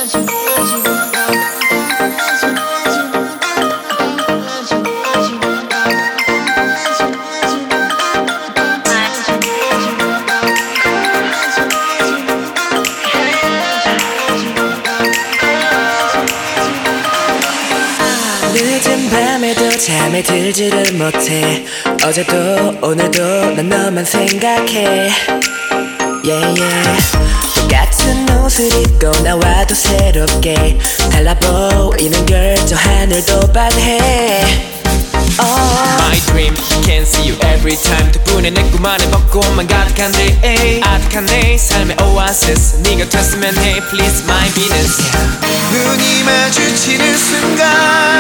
늦은 밤에도 잠에 들지를 못해. 어제도 오늘도 난 너만 생각해. yeah, yeah. 똑같은 옷을 입고 나와도 새롭게 달라 보이는 걸 저 하늘도 반해. My dream, can see you every time. 덕분에 내 꿈 안에 벚꽃만 가득한 day. 아득한 내 삶의 oasis. 네가 됐으면 해, please my Venus. 눈이 마주치는 순간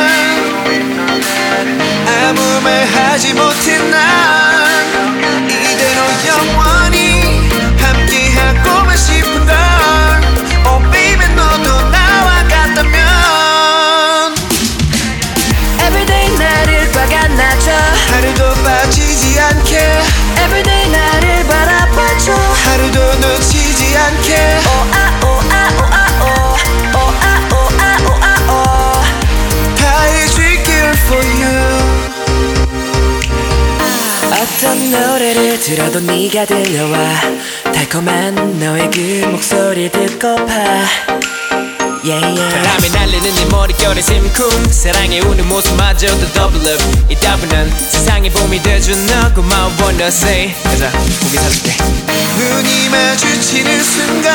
아무 말 하지 못해 난 이대로 영원히 함께하고만 싶은 걸. Oh baby 너도 나와 같다면 Everyday 나를 박아놔줘. 하루도 빠지지 않게 Everyday 나를 바라봐줘. 하루도 놓치지 않게 Oh ah oh ah oh ah oh oh ah oh ah oh ah oh. 다 해줄게 for you. 어떤 노래를 들어도 네가 들려와. 달콤한 너의 그 목소리 듣고파. yeah, yeah. 바람이 날리는 네 머릿결의 심쿵. 사랑에 우는 모습마저도 double up. 이 따분한 세상에 봄이 돼준 너 고마워 wanna say. 가자 고기 사줄게. 눈이 마주치는 순간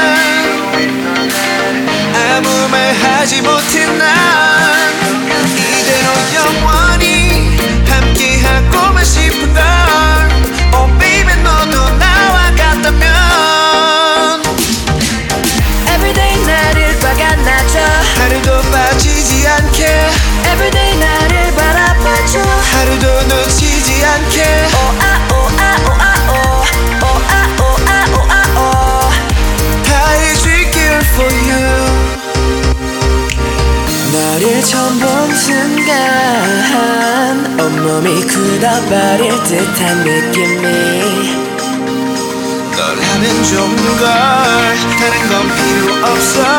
아무 말 하지 못해 난 이대로 영원히 함께하고만 싶은 걸. Oh baby 너도 나와 같다면 Everyday 나를 박아놔줘. 하루도 빠지지 않게 Everyday 나를 바라봐줘. 하루도 놓치지 않게 Oh ah oh ah oh ah oh oh ah oh ah oh ah oh. 다 해줄게 for you. 너를 처음 본 순간 온몸이 굳어버릴 듯한 느낌이. 널 하면 좋은 걸 다른 건 필요 없어.